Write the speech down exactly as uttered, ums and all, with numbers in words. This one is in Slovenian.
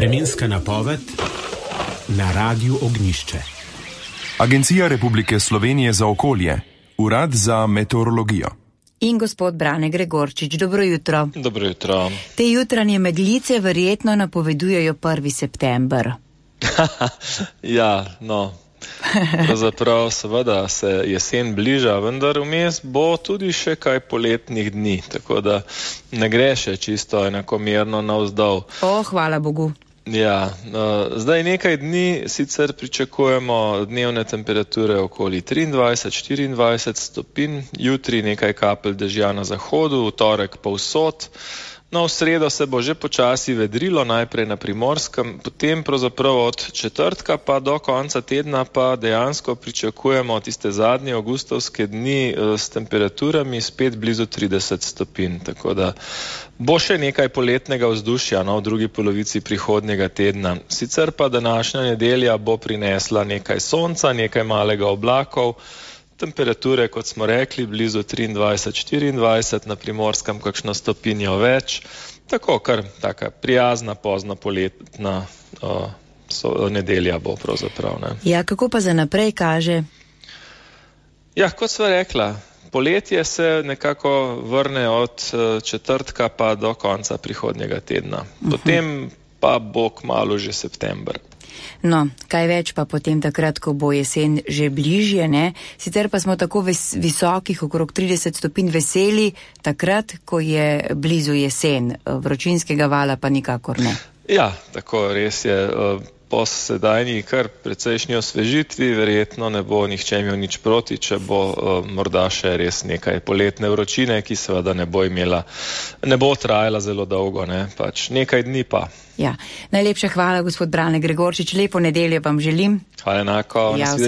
Vremenska napoved na Radiu Ognjišče. Agencija Republike Slovenije za okolje, Urad za meteorologijo. In gospod Brane Gregorčič, dobro jutro. Dobro jutro. Te jutranje meglice verjetno napovedujejo prvi september. Ja, no, pravzaprav seveda se jesen bliža, vendar vmes bo tudi še kaj poletnih dni, tako da ne gre še čisto enakomerno navzdol. O, hvala Bogu. Ja, uh, zdaj nekaj dni sicer pričakujemo dnevne temperature okoli triindvajset štiriindvajset stopinj, jutri nekaj kapelj dežja na zahodu, v torek povsod. No, v sredo se bo že počasi vedrilo, najprej na Primorskem, potem pravzaprav od četrtka pa do konca tedna pa dejansko pričakujemo tiste zadnje avgustovske dni s temperaturami spet blizu trideset stopinj, tako da bo še nekaj poletnega vzdušja, no, v drugi polovici prihodnjega tedna. Sicer pa današnja nedelja bo prinesla nekaj sonca, nekaj malega oblakov, temperature, kot smo rekli, blizu triindvajset štiriindvajset, na Primorskem kakšno stopinjo več, tako kar taka prijazna, pozna poletna o, so, nedelja bo pravzaprav. Ne. Ja, kako pa za naprej kaže? Ja, kot sva rekla, poletje se nekako vrne od četrtka pa do konca prihodnjega tedna. Potem pa bo kmalu že september. No, kaj več pa potem takrat, ko bo jesen že bližje, ne? Sicer pa smo tako vis- visokih, okrog trideset stopinj veseli, takrat, ko je blizu jesen, vročinskega vala pa nikakor ne. Ja, tako res je. Po sedajni kar precejšnji osvežitvi verjetno ne bo nihče imel nič proti, če bo uh, morda še res nekaj poletne vročine, ki seveda ne bo imela, ne bo trajala zelo dolgo, ne, pač nekaj dni pa. Ja, najlepša hvala, gospod Brane Gregorčič, lepo nedeljo vam želim. Hvala enako. Ja,